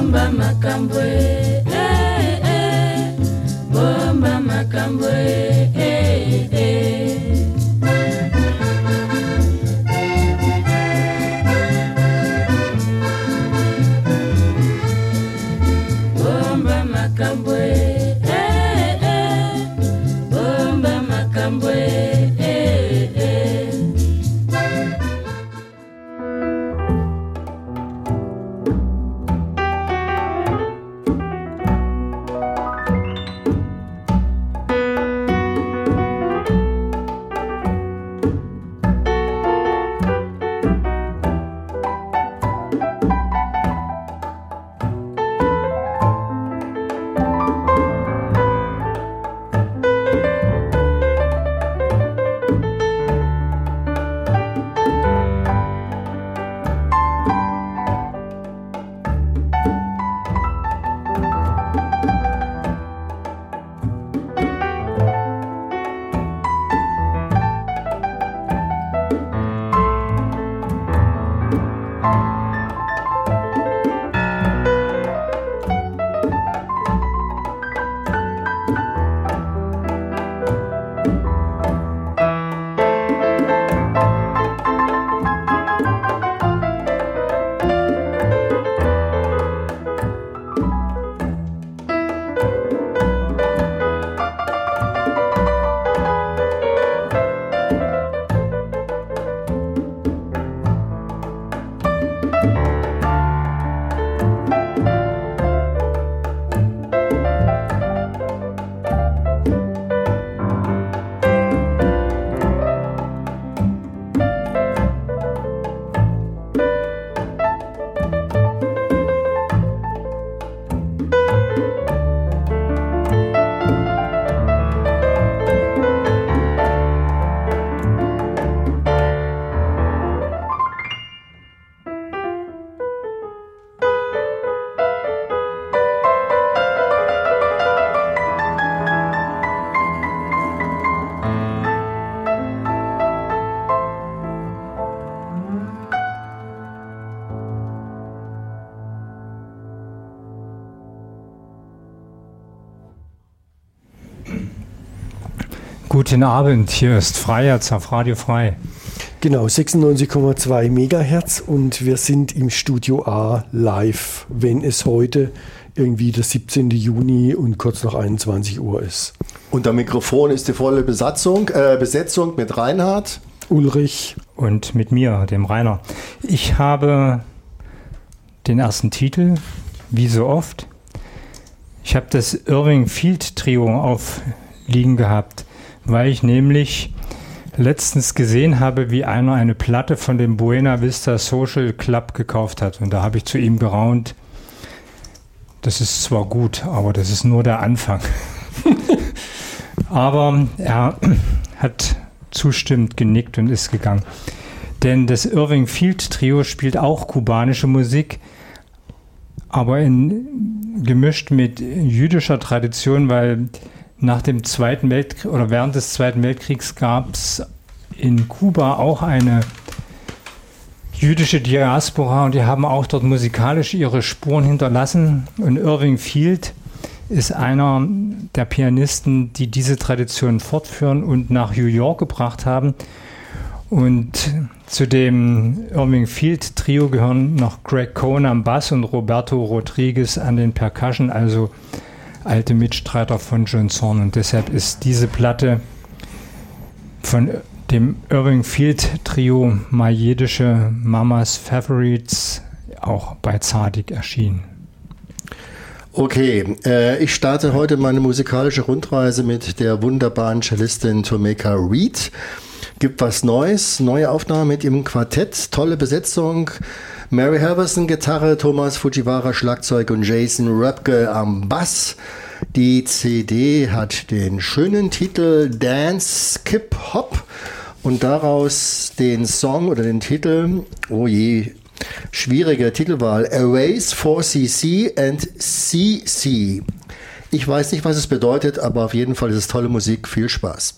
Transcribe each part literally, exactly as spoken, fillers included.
bomba makambwe, eh, eh, bomba makambwe, eh, eh. Bomba makambwe, eh, eh, bomba makambwe, eh, eh. Guten Abend, hier ist Freiherz auf Radio Frei. Genau, sechsundneunzig Komma zwei Megahertz und wir sind im Studio A live, wenn es heute irgendwie der siebzehnten Juni und kurz nach einundzwanzig Uhr ist. Und am Mikrofon ist die volle Besatzung, äh, Besetzung mit Reinhard, Ulrich und mit mir, dem Rainer. Ich habe den ersten Titel, wie so oft. Ich habe das Irving Field Trio aufliegen gehabt, weil ich nämlich letztens gesehen habe, wie einer eine Platte von dem Buena Vista Social Club gekauft hat. Und da habe ich zu ihm geraunt, das ist zwar gut, aber das ist nur der Anfang. Aber er hat zustimmend genickt und ist gegangen. Denn das Irving Field Trio spielt auch kubanische Musik, aber in, gemischt mit jüdischer Tradition, weil nach dem Zweiten Weltkrieg oder während des Zweiten Weltkriegs gab es in Kuba auch eine jüdische Diaspora und die haben auch dort musikalisch ihre Spuren hinterlassen. Und Irving Field ist einer der Pianisten, die diese Tradition fortführen und nach New York gebracht haben. Und zu dem Irving Field Trio gehören noch Greg Cohn am Bass und Roberto Rodriguez an den Percussion, also alte Mitstreiter von John Zorn. Und deshalb ist diese Platte von dem Irving Field Trio Majedische Mamas Favorites auch bei Tzadik erschienen. Okay, äh, ich starte heute meine musikalische Rundreise mit der wunderbaren Cellistin Tomeka Reed. Gibt was Neues, neue Aufnahme mit ihrem Quartett, tolle Besetzung. Mary Halverson Gitarre, Thomas Fujiwara Schlagzeug und Jason Röpke am Bass. Die C D hat den schönen Titel Dance Skip Hop und daraus den Song oder den Titel, oh je, schwierige Titelwahl, Erase four C C and C C. Ich weiß nicht, was es bedeutet, aber auf jeden Fall ist es tolle Musik. Viel Spaß.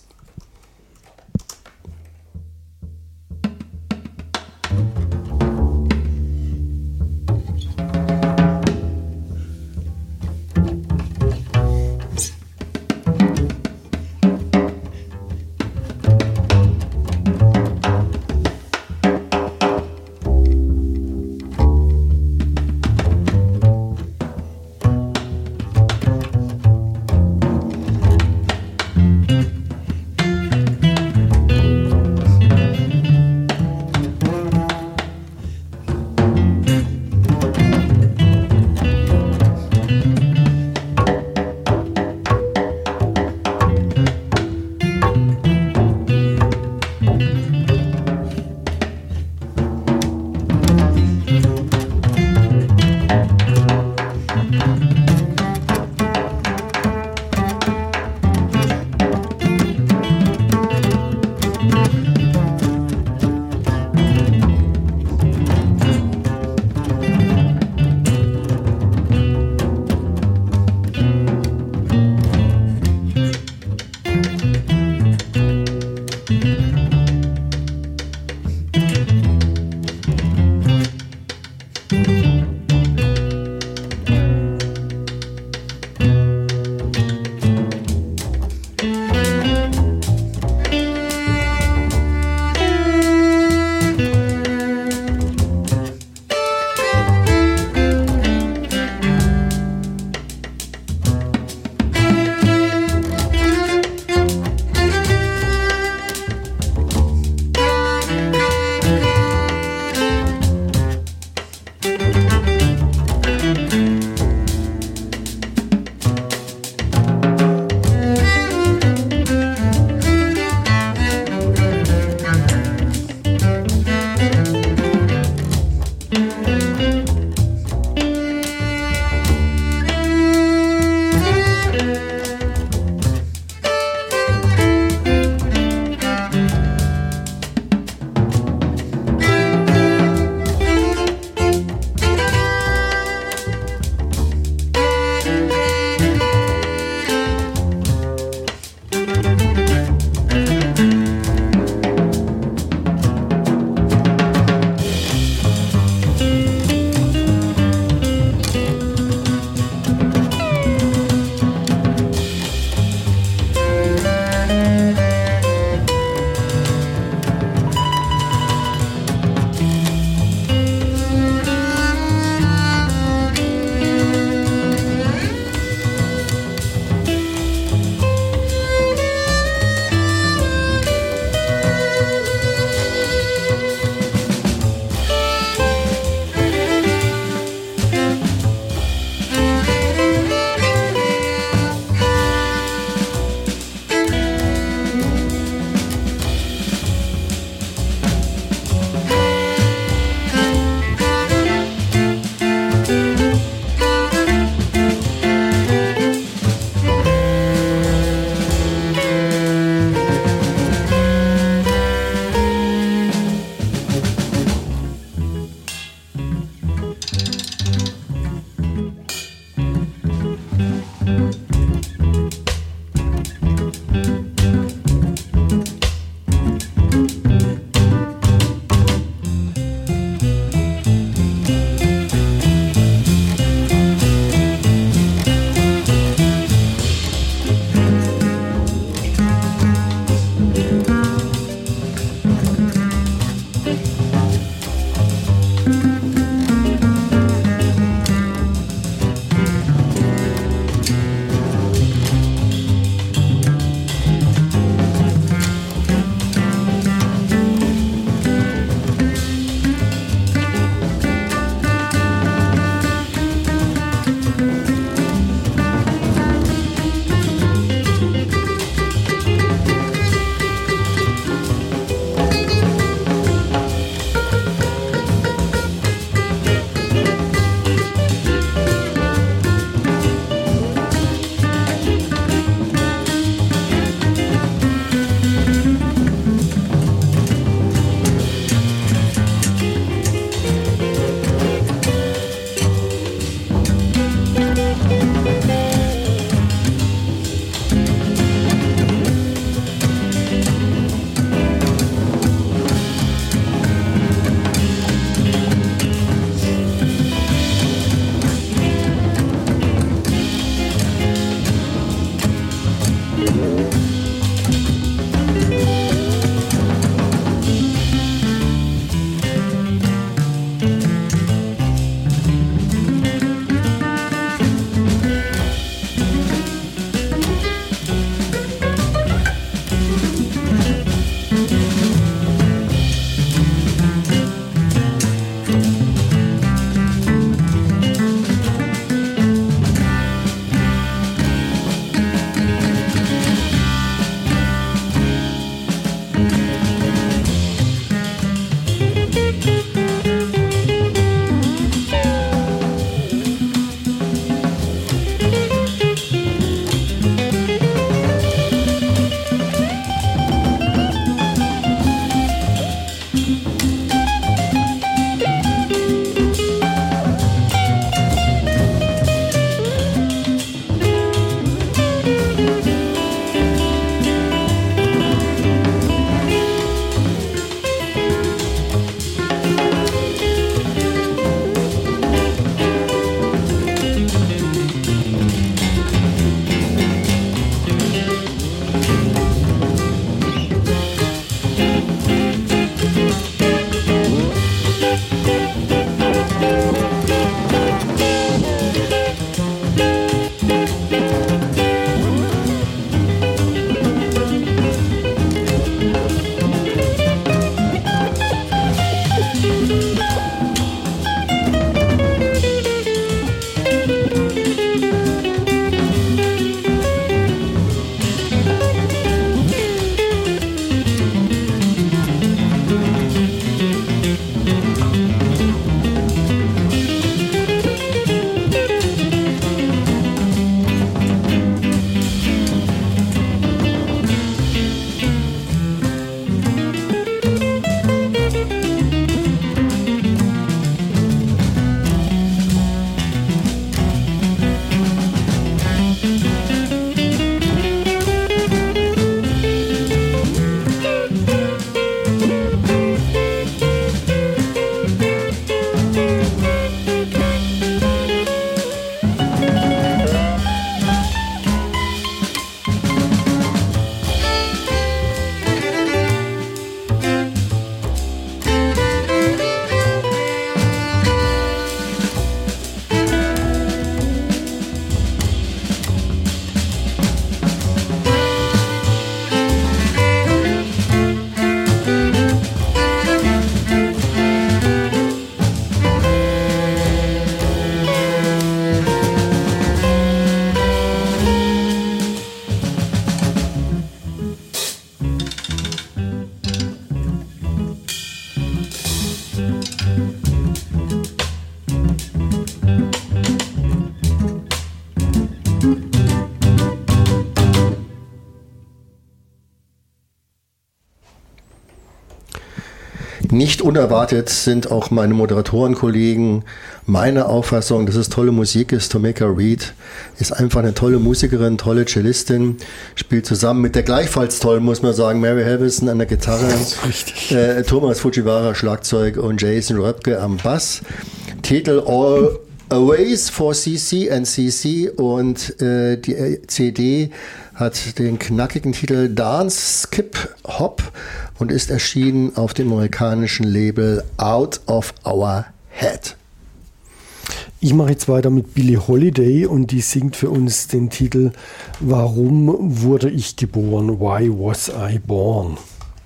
Nicht unerwartet sind auch meine Moderatorenkollegen meiner Auffassung, dass es tolle Musik ist. Tomeka Reed ist einfach eine tolle Musikerin, tolle Cellistin, spielt zusammen mit der gleichfalls tollen, muss man sagen, Mary Helvison an der Gitarre, äh, Thomas Fujiwara Schlagzeug und Jason Röpke am Bass. Titel All Aways for C C and C C und äh, die C D hat den knackigen Titel Dance, Skip, Hop und ist erschienen auf dem amerikanischen Label Out of Our Head. Ich mache jetzt weiter mit Billie Holiday und die singt für uns den Titel Warum wurde ich geboren? Why was I born?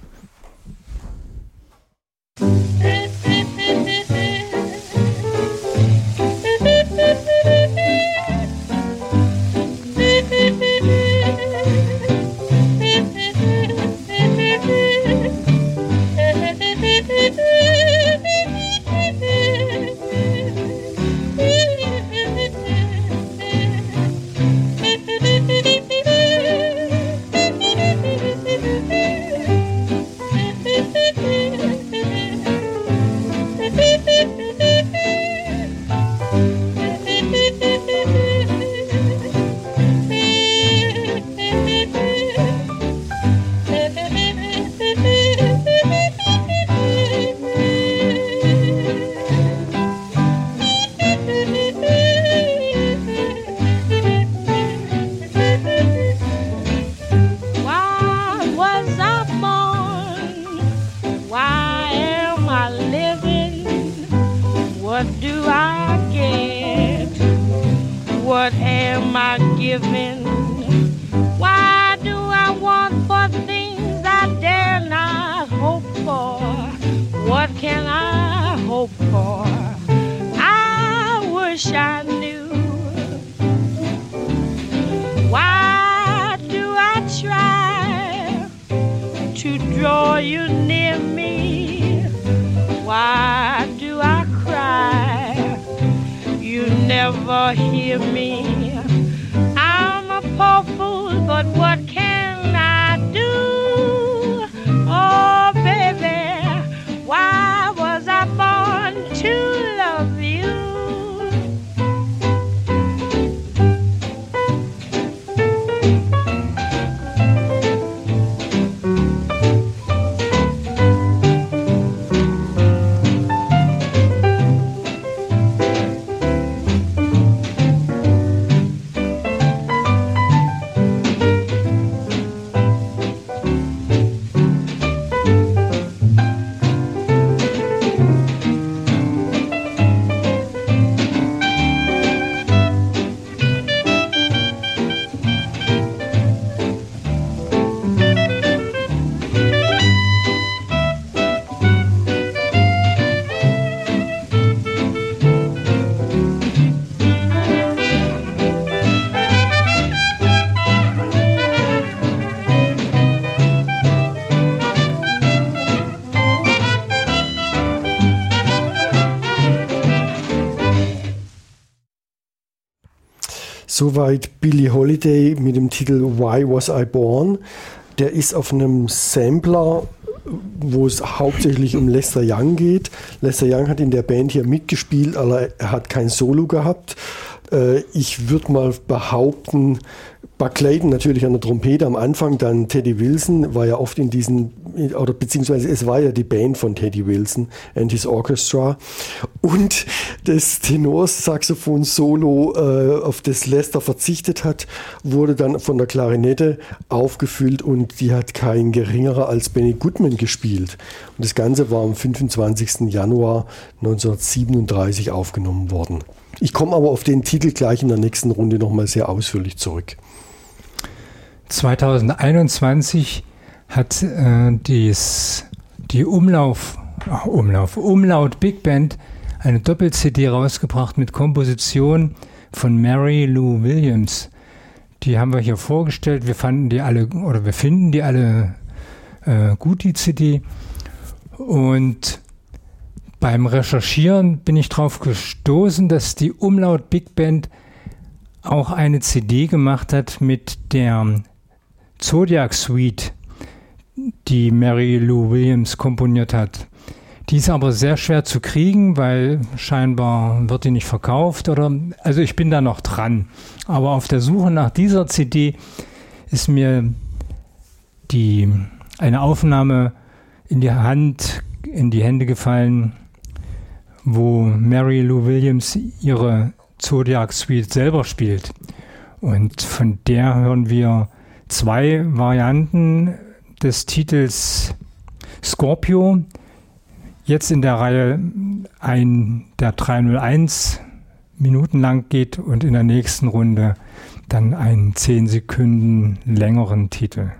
Soweit Billie Holiday mit dem Titel Why Was I Born. Der ist auf einem Sampler, wo es hauptsächlich um Lester Young geht. Lester Young hat in der Band hier mitgespielt, aber er hat kein Solo gehabt. Ich würde mal behaupten, Buck Clayton natürlich an der Trompete am Anfang, dann Teddy Wilson war ja oft in diesen, oder beziehungsweise es war ja die Band von Teddy Wilson and his Orchestra. Und das Tenorsaxophon-Solo, äh, auf das Lester verzichtet hat, wurde dann von der Klarinette aufgefüllt und die hat kein geringerer als Benny Goodman gespielt. Und das Ganze war am fünfundzwanzigsten Januar neunzehnhundertsiebenunddreißig aufgenommen worden. Ich komme aber auf den Titel gleich in der nächsten Runde nochmal sehr ausführlich zurück. zweitausendeinundzwanzig hat äh, dies, die Umlauf, ach, Umlauf, Umlaut Big Band eine Doppel-C D rausgebracht mit Komposition von Mary Lou Williams. Die haben wir hier vorgestellt. Wir fanden die alle, oder wir finden die alle äh, gut, die C D. Und beim Recherchieren bin ich darauf gestoßen, dass die Umlaut Big Band auch eine C D gemacht hat mit der Zodiac Suite, die Mary Lou Williams komponiert hat. Die ist aber sehr schwer zu kriegen, weil scheinbar wird die nicht verkauft oder, also ich bin da noch dran. Aber auf der Suche nach dieser C D ist mir die, eine Aufnahme in die Hand, in die Hände gefallen, wo Mary Lou Williams ihre Zodiac Suite selber spielt. Und von der hören wir zwei Varianten des Titels Scorpio. Jetzt in der Reihe ein, der dreihunderteins Minuten lang geht und in der nächsten Runde dann einen zehn Sekunden längeren Titel.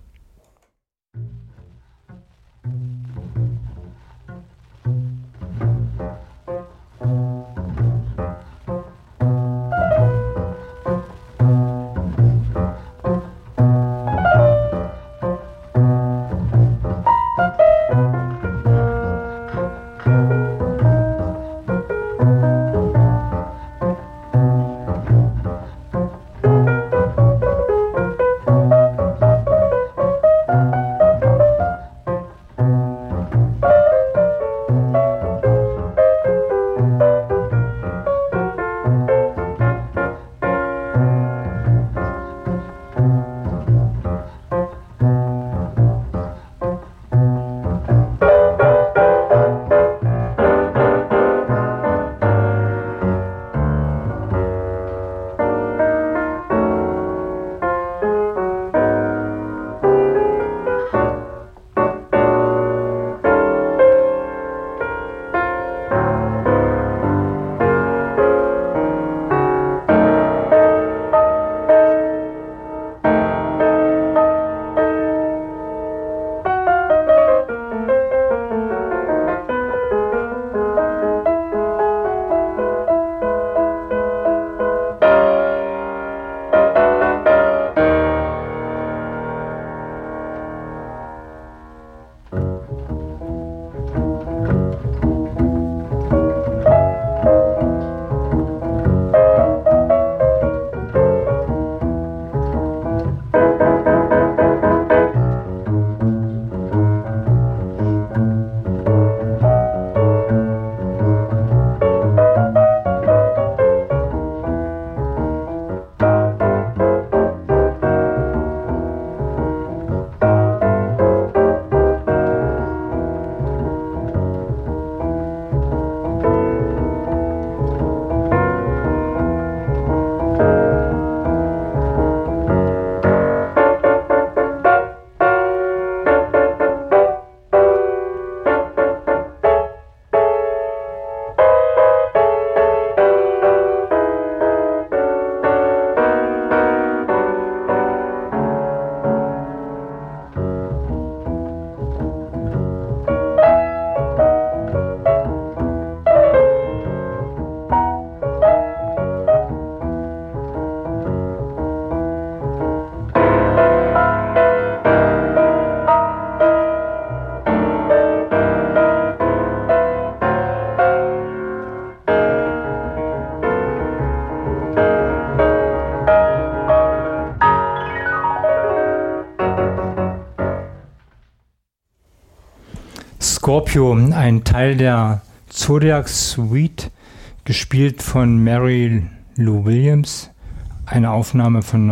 Scorpio, ein Teil der Zodiac Suite, gespielt von Mary Lou Williams, eine Aufnahme von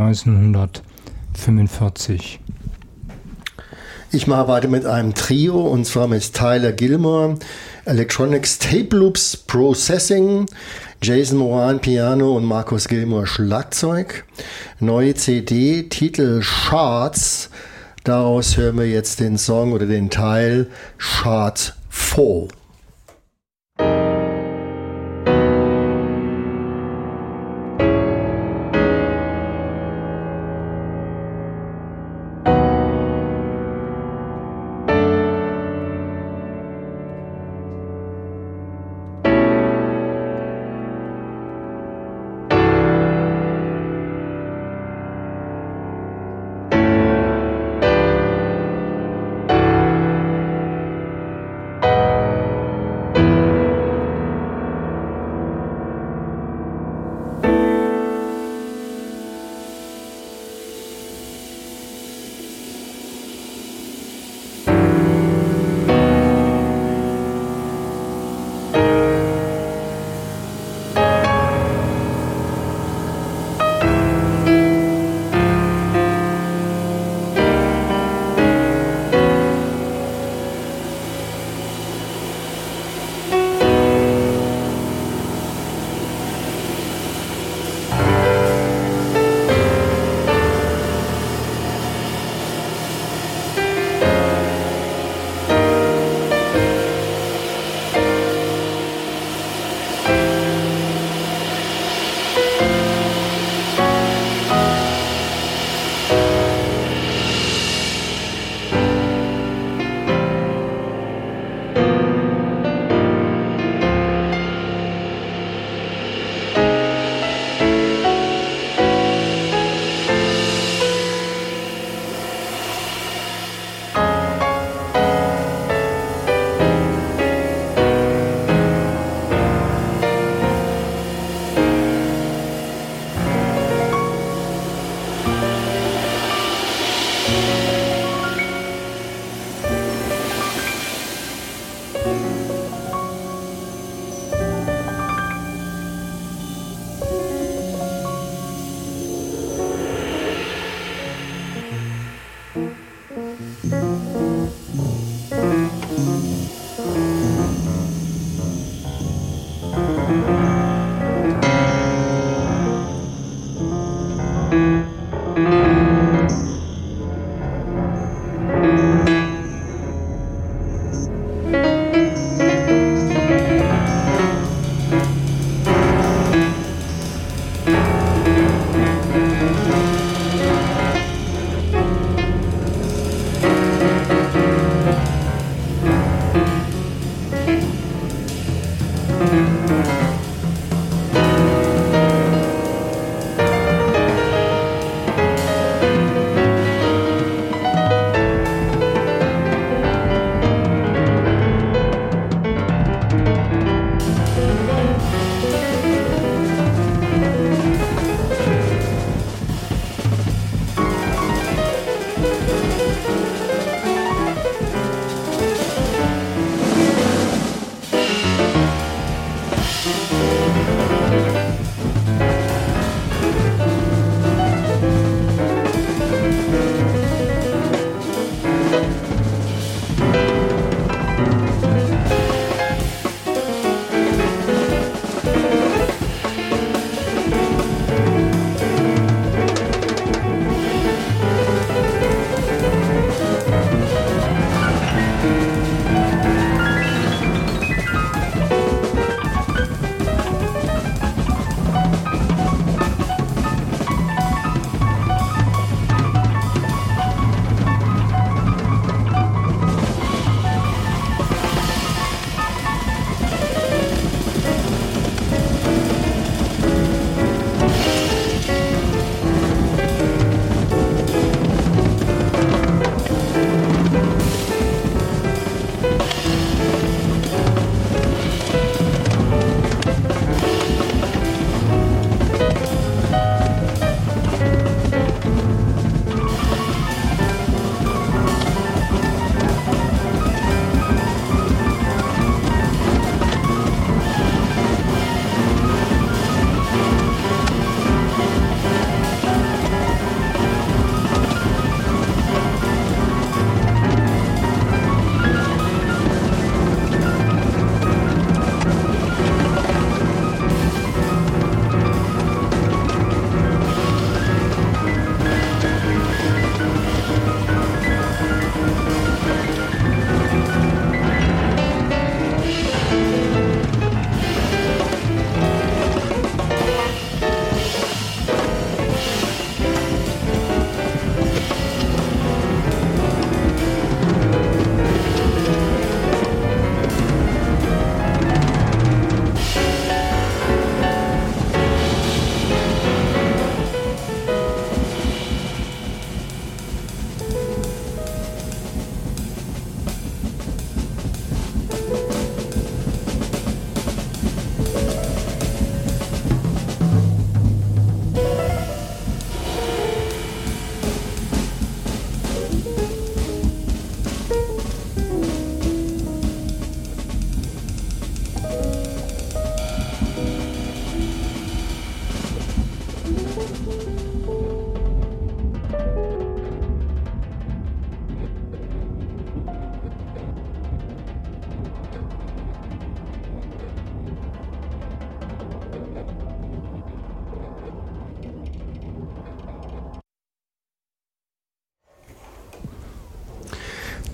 neunzehnhundertfünfundvierzig. Ich mache weiter mit einem Trio, und zwar mit Tyler Gilmore, Electronics Tape Loops Processing, Jason Moran Piano und Marcus Gilmore Schlagzeug. Neue C D, Titel Charts. Daraus hören wir jetzt den Song oder den Teil Chart vier.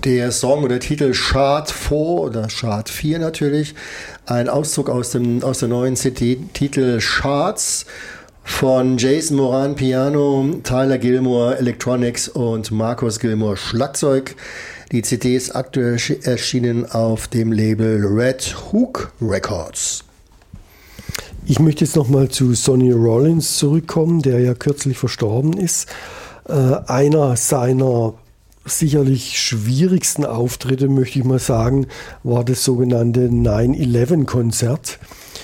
Der Song oder Titel Chart vier oder Chart vier natürlich, ein Auszug aus dem aus der neuen C D, Titel Charts von Jason Moran Piano, Tyler Gilmore Electronics und Marcus Gilmore Schlagzeug. Die C D ist aktuell erschienen auf dem Label Red Hook Records. Ich möchte jetzt nochmal zu Sonny Rollins zurückkommen, der ja kürzlich verstorben ist. Äh, einer seiner sicherlich schwierigsten Auftritte, möchte ich mal sagen, war das sogenannte nine eleven Konzert.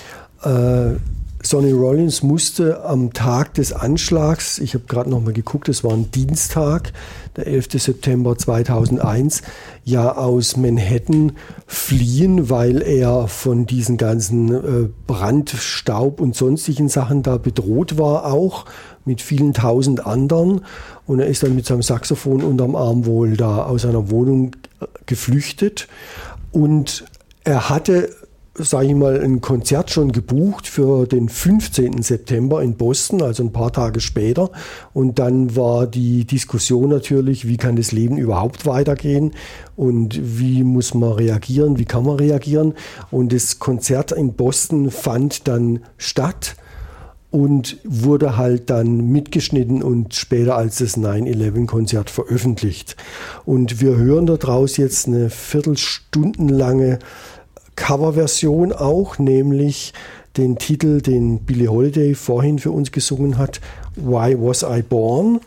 Äh, Sonny Rollins musste am Tag des Anschlags, ich habe gerade noch mal geguckt, es war ein Dienstag, der elfter September zweitausendeins, ja aus Manhattan fliehen, weil er von diesen ganzen äh, Brandstaub und sonstigen Sachen da bedroht war, auch mit vielen tausend anderen. Und er ist dann mit seinem Saxophon unterm Arm wohl da aus seiner Wohnung geflüchtet. Und er hatte, sage ich mal, ein Konzert schon gebucht für den fünfzehnten September in Boston, also ein paar Tage später. Und dann war die Diskussion natürlich, wie kann das Leben überhaupt weitergehen und wie muss man reagieren, wie kann man reagieren. Und das Konzert in Boston fand dann statt und wurde halt dann mitgeschnitten und später als das nine eleven Konzert veröffentlicht. Und wir hören daraus jetzt eine viertelstundenlange Coverversion auch, nämlich den Titel, den Billie Holiday vorhin für uns gesungen hat, Why Was I Born?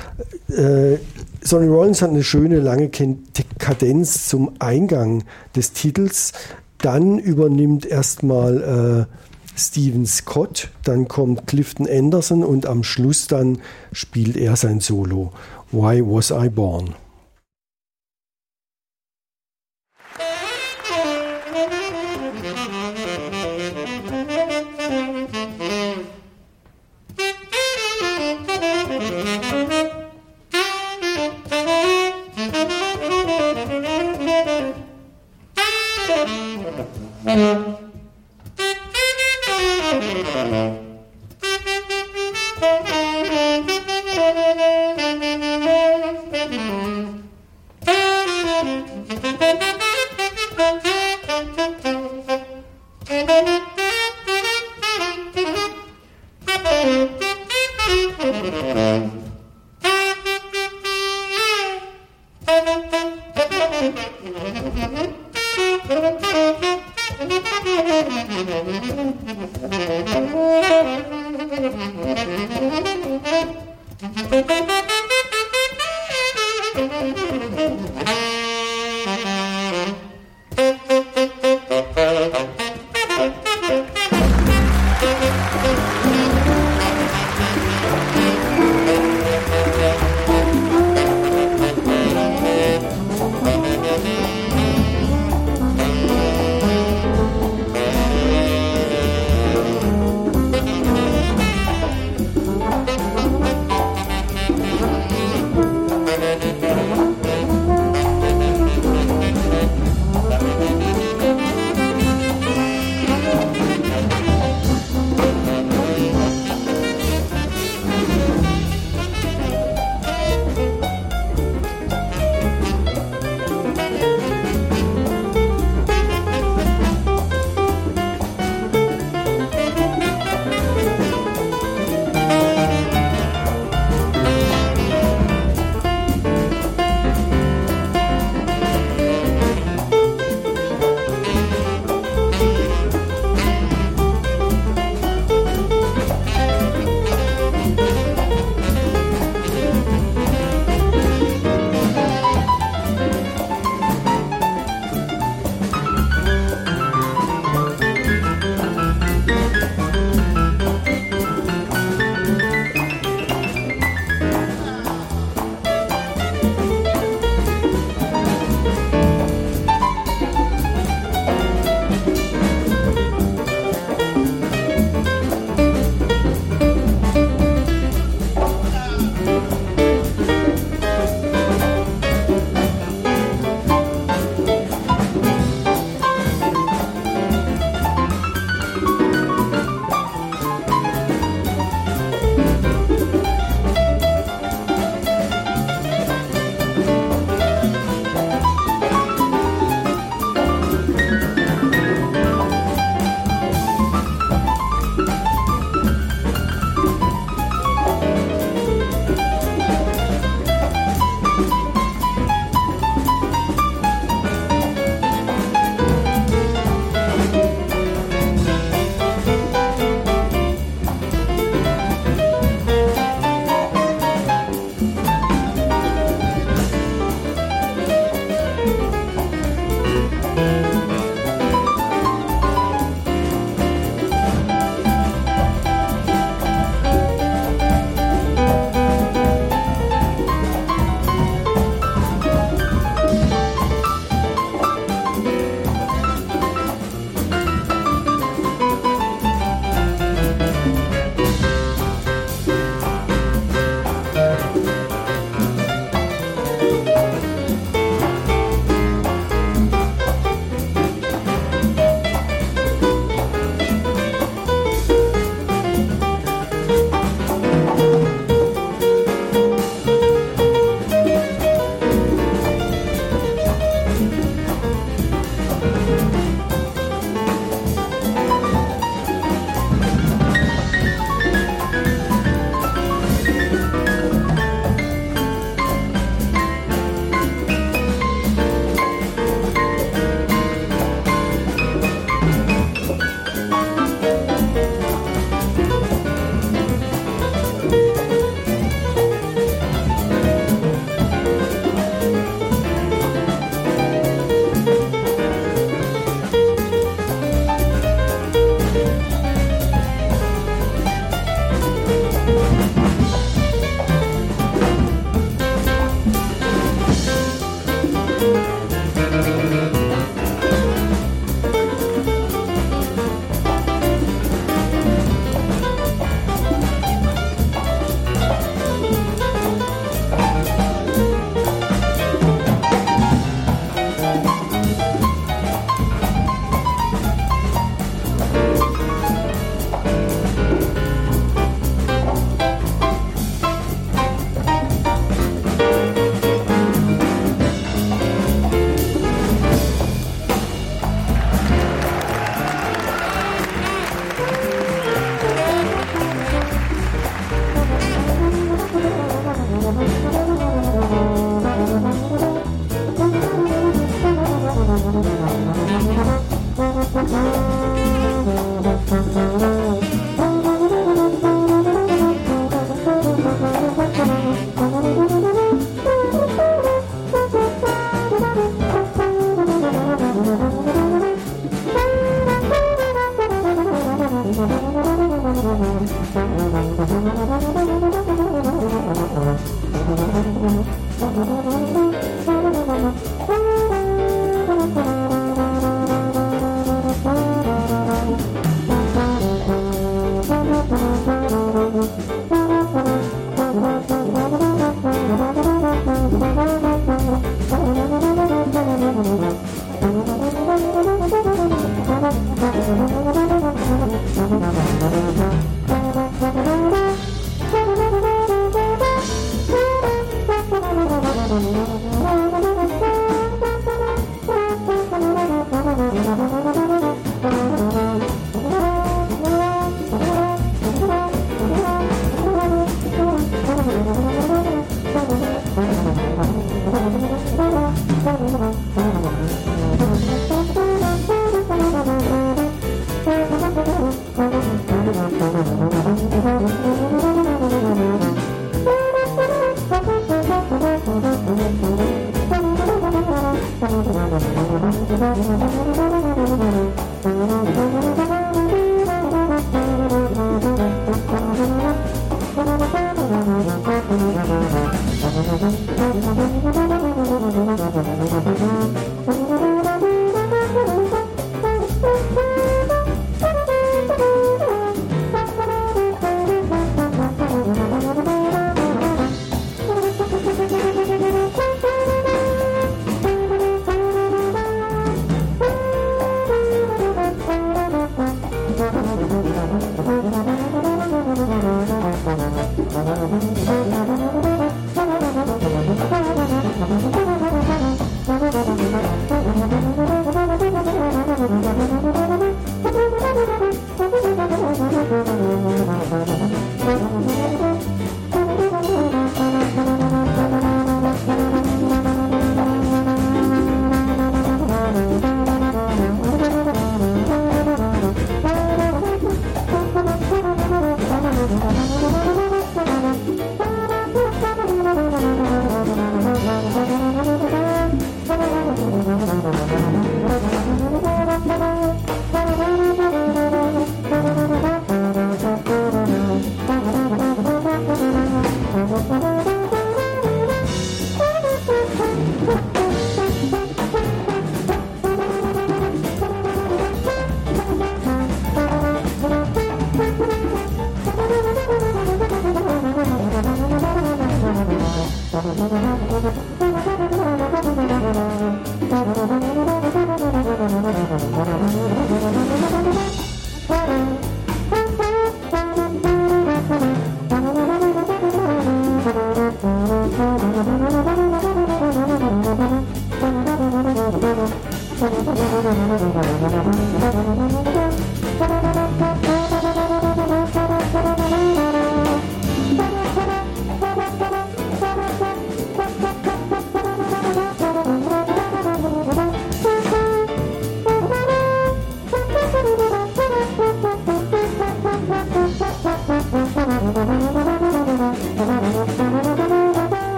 Äh, Sonny Rollins hat eine schöne lange Kadenz zum Eingang des Titels. Dann übernimmt erstmal äh, Stephen Scott, dann kommt Clifton Anderson und am Schluss dann spielt er sein Solo. Why Was I Born? Thank you.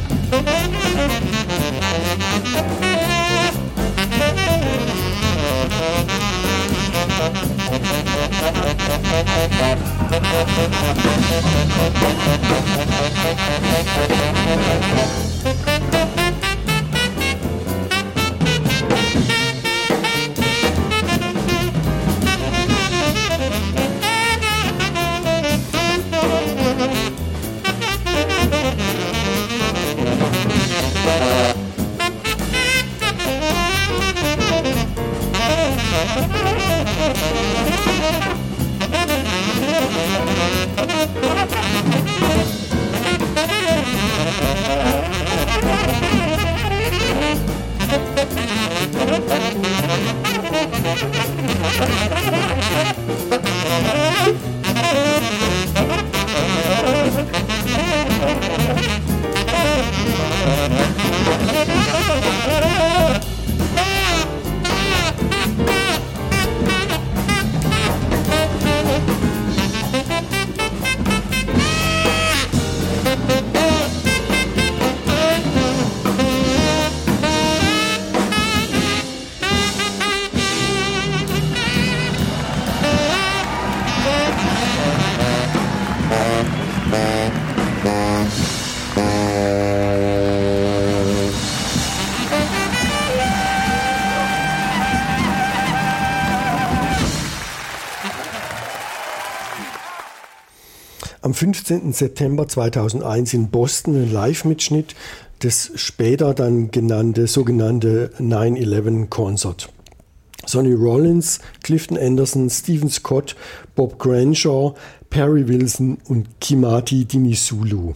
Am fünfzehnten September zweitausendeins in Boston ein Live-Mitschnitt des später dann genannte sogenannte nine eleven Concert. Sonny Rollins, Clifton Anderson, Stephen Scott, Bob Granshaw, Perry Wilson und Kimati Dinisulu.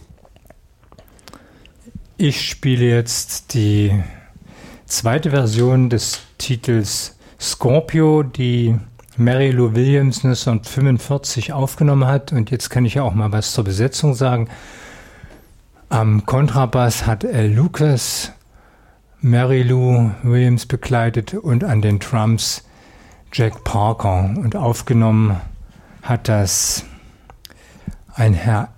Ich spiele jetzt die zweite Version des Titels Scorpio, die Mary Lou Williams neunzehnhundertfünfundvierzig aufgenommen hat. Und jetzt kann ich ja auch mal was zur Besetzung sagen. Am Kontrabass hat Al Lucas Mary Lou Williams begleitet und an den Drums Jack Parker. Und aufgenommen hat das ein Herr,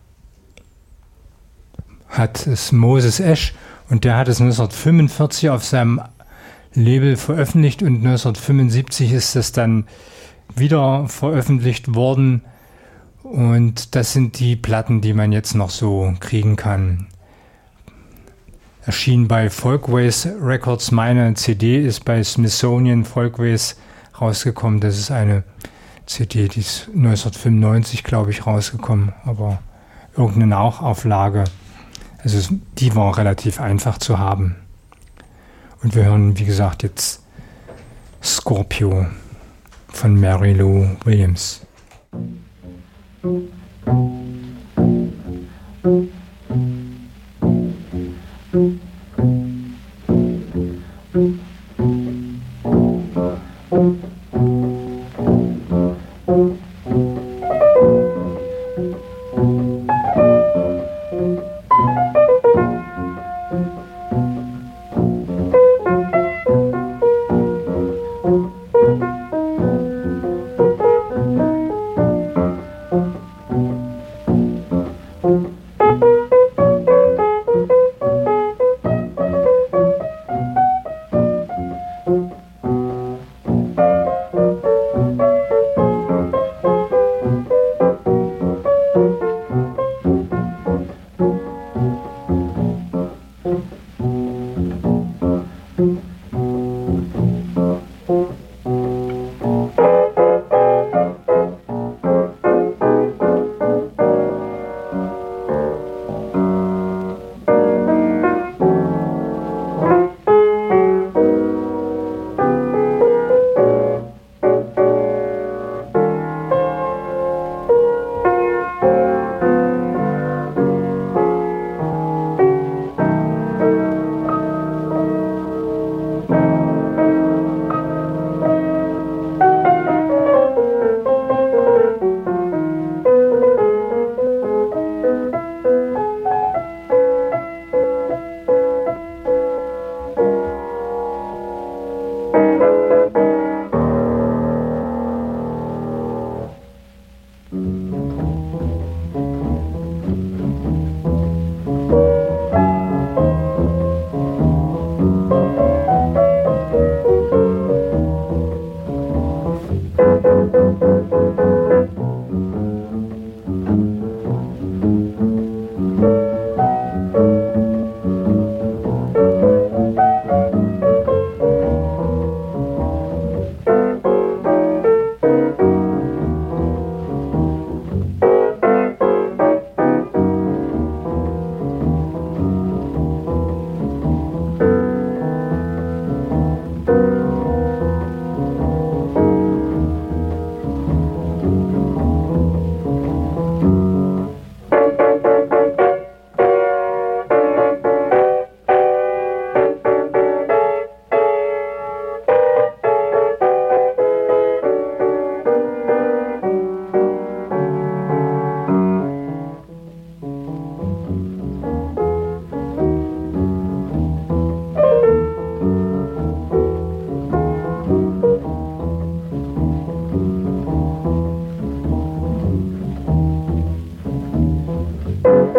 hat es Moses Esch, und der hat es neunzehnhundertfünfundvierzig auf seinem Label veröffentlicht und neunzehnhundertfünfundsiebzig ist es dann wieder veröffentlicht worden, und das sind die Platten, die man jetzt noch so kriegen kann. Erschien bei Folkways Records. Meine C D ist bei Smithsonian Folkways rausgekommen. Das ist eine C D, die ist neunzehnhundertfünfundneunzig, glaube ich, rausgekommen, aber irgendeine Nachauflage. Also die war relativ einfach zu haben. Und wir hören, wie gesagt, jetzt Scorpio von Mary Lou Williams.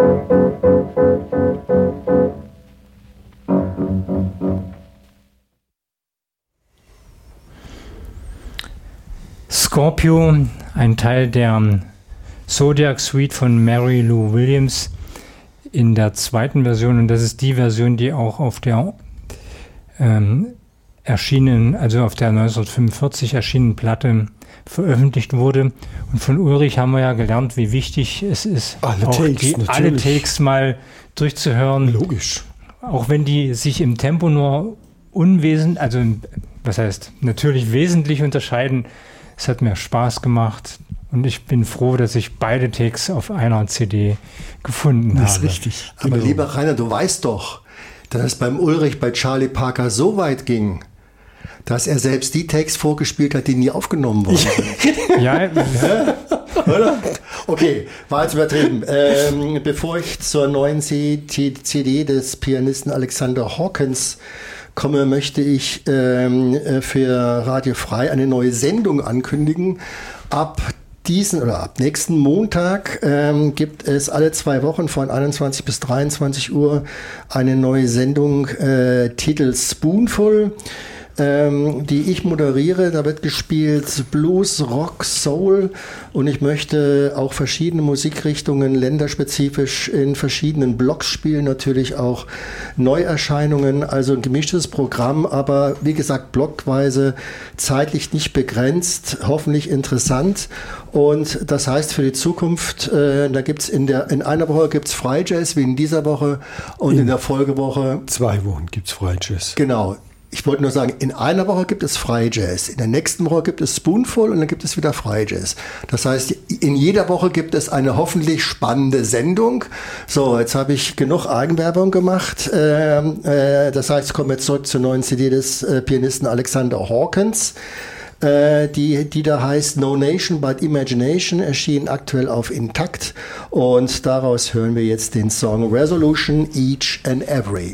Scorpio, ein Teil der Zodiac Suite von Mary Lou Williams in der zweiten Version, und das ist die Version, die auch auf der ähm, erschienen, also auf der neunzehnhundertfünfundvierzig erschienenen Platte veröffentlicht wurde. Und von Ulrich haben wir ja gelernt, wie wichtig es ist, alle auch Takes, die, alle Takes mal durchzuhören. Logisch. Auch wenn die sich im Tempo nur unwesentlich, also was heißt natürlich wesentlich unterscheiden. Es hat mir Spaß gemacht und ich bin froh, dass ich beide Takes auf einer C D gefunden habe. Das ist richtig. Aber Genau. lieber Rainer, du weißt doch, dass es beim Ulrich bei Charlie Parker so weit ging, dass er selbst die Takes vorgespielt hat, die nie aufgenommen wurden. Ja, Oder? Okay, war jetzt übertrieben. Ähm, bevor ich zur neuen C D des Pianisten Alexander Hawkins komme, möchte ich ähm, für Radio Frei eine neue Sendung ankündigen. Ab diesen oder ab nächsten Montag ähm, gibt es alle zwei Wochen von einundzwanzig bis dreiundzwanzig Uhr eine neue Sendung, äh, Titel Spoonful, ähm, die ich moderiere. Da wird gespielt Blues, Rock, Soul, und ich möchte auch verschiedene Musikrichtungen länderspezifisch in verschiedenen Blocks spielen, natürlich auch Neuerscheinungen, also ein gemischtes Programm, aber wie gesagt blockweise, zeitlich nicht begrenzt, hoffentlich interessant. Und das heißt für die Zukunft, äh, da gibt's in der in einer Woche gibt's Freijazz wie in dieser Woche, und in, in der Folgewoche zwei Wochen gibt es Freijazz. Genau. Ich wollte nur sagen, in einer Woche gibt es Freijazz, in der nächsten Woche gibt es Spoonful und dann gibt es wieder Freijazz. Das heißt, in jeder Woche gibt es eine hoffentlich spannende Sendung. So, jetzt habe ich genug Eigenwerbung gemacht. Ähm, äh, das heißt, kommen wir zurück zur neuen C D des äh, Pianisten Alexander Hawkins. Äh, die, die da heißt No Nation but Imagination, erschien aktuell auf Intakt. Und daraus hören wir jetzt den Song Resolution, Each and Every.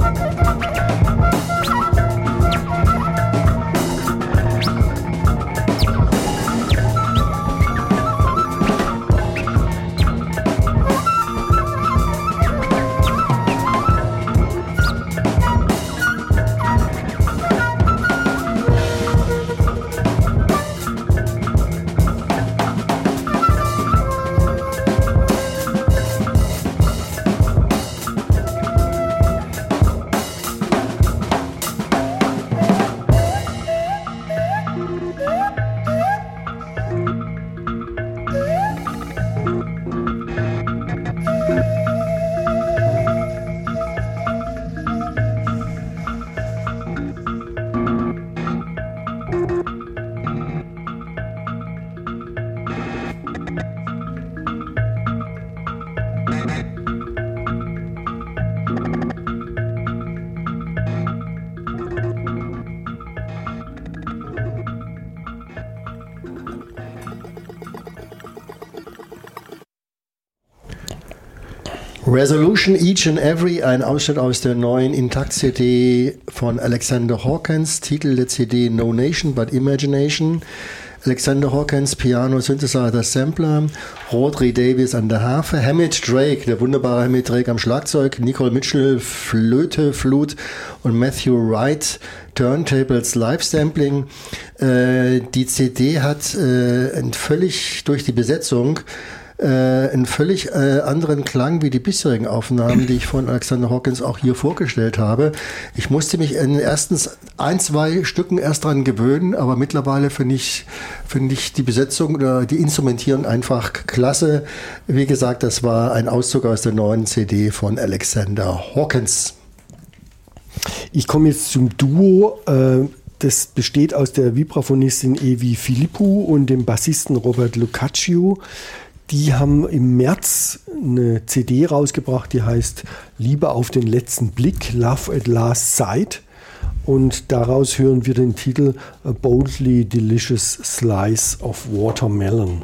Resolution Each and Every, ein Ausschnitt aus der neuen Intakt-C D von Alexander Hawkins, Titel der C D No Nation but Imagination. Alexander Hawkins, Piano, Synthesizer, Sampler, Rodri Davis an der Harfe, Hammett Drake, der wunderbare Hammett Drake am Schlagzeug, Nicole Mitchell, Flöte, Flut und Matthew Wright, Turntables, Live-Sampling. Äh, die C D hat äh, völlig durch die Besetzung äh, einen völlig äh, anderen Klang wie die bisherigen Aufnahmen, die ich von Alexander Hawkins auch hier vorgestellt habe. Ich musste mich in erstens ein, zwei Stücken erst dran gewöhnen, aber mittlerweile finde ich, finde ich die Besetzung oder die Instrumentierung einfach klasse. Wie gesagt, das war ein Auszug aus der neuen C D von Alexander Hawkins. Ich komme jetzt zum Duo. Äh, das besteht aus der Vibraphonistin Evi Philippou und dem Bassisten Robert Lucaccio. Die haben im März eine C D rausgebracht, die heißt Liebe auf den letzten Blick, Love at Last Sight. Und daraus hören wir den Titel A Boldly Delicious Slice of Watermelon.